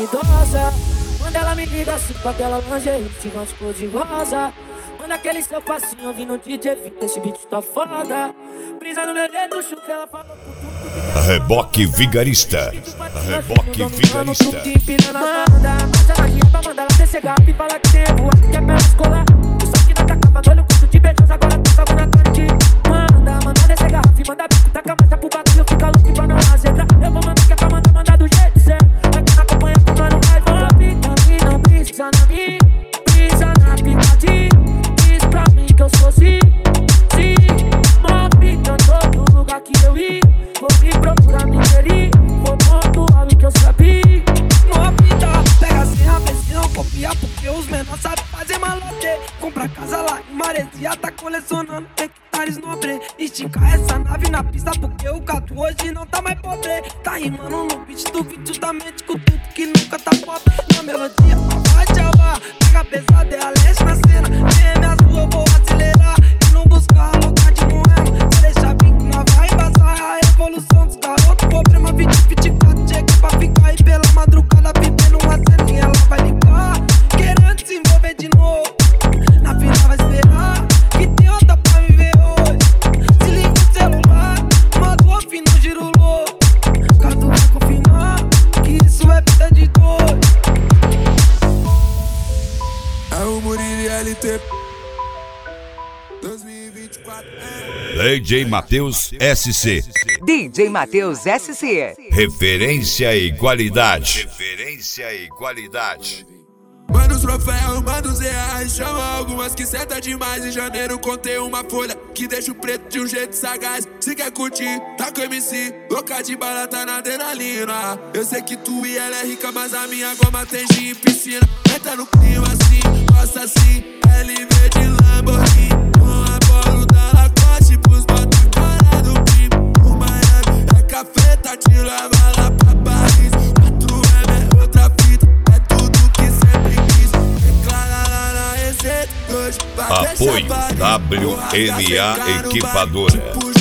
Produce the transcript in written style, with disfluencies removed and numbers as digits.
idosa. Quando ela me liga assim com aquela lingerie, ficam de cor de rosa. Manda aquele seu passinho ouvindo DJ Vita, esse beat tá foda. Brisa no meu dedo, chuta, ela falou por tudo. Reboque Vigarista. Reboque Vigarista. Mas ela ria pra mandar ela descer garrafa e falar que tem voar, que é pra escolar. Só que não tá acabando, olha o curso de beijos, agora tá salvo na tarde. Manda descer garrafa e manda bico, taca mais pro bagulho, fica louco pra não azedar. Eu vou mandar que é pra mandar do jeito certo. Aqui na acompanha com mano, vai, e não precisa na minha, precisa na picadinha. Diz pra mim que eu sou sim. Move em todo lugar que eu ir. Vou me procurar, me querer. Vou pontuar o que eu sabia. Move, pega a senha, vê se não copia, porque os menores sabem fazer malote. Compra casa lá em Maresia, tá colecionando hectares nobre. Estica essa nave na pista, porque o gato hoje não tá mais pobre. Tá rimando no beat do vídeo da mente, com tudo que nunca tá pobre. Na melodia, vai tchau, pega pesada, é a leste na cena. DM azul, eu vou acelerar e não buscar lugar de moema. Deixa bem que nós vai embaçar a evolução dos garotos. Problema 2024, chega pra ficar e pela madrugada vivendo uma ceninha, ela vai ligar, querendo se envolver de novo. Na vida vai esperar que tem outra pra me ver hoje. Se liga o celular, manda o off no giro louco. Caso vai confirmar que isso é vida de dois. É o Murilo LT 2024. DJ Matheus SC. DJ Matheus SC. Referência e qualidade. Referência e qualidade. Manda os troféus, manda os reais. Chama algumas que senta demais. Em janeiro contei uma folha que deixa o preto de um jeito sagaz. Se quer curtir, tá com MC, louca de bala, tá na adrenalina. Eu sei que tu e ela é rica, mas a minha goma tem gin em piscina. Entra no clima assim, gosta assim, LV de Lamborghini. Com a bola da Lacoste pros bota a cara do primo. O Miami é café, tá te leva lá pra Paris. 4M é outra fita, é tudo que sempre quis. Declara lá na receita, hoje vai Apoio WMA Equipadora.